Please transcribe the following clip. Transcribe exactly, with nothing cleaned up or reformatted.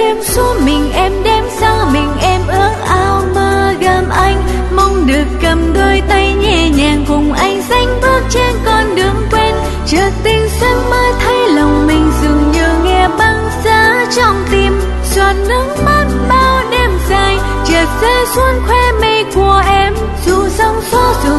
đêm xuống mình em đêm sao mình em ước ao mơ gần anh, mong được cầm đôi tay nhẹ nhàng cùng anh dành bước trên con đường quen. Chợt tình sáng mới thấy lòng mình dường như nghe băng giá trong tim, giọt nước mắt bao đêm dài chợt rơi xuống khóe mi của em. Dù sóng gió dù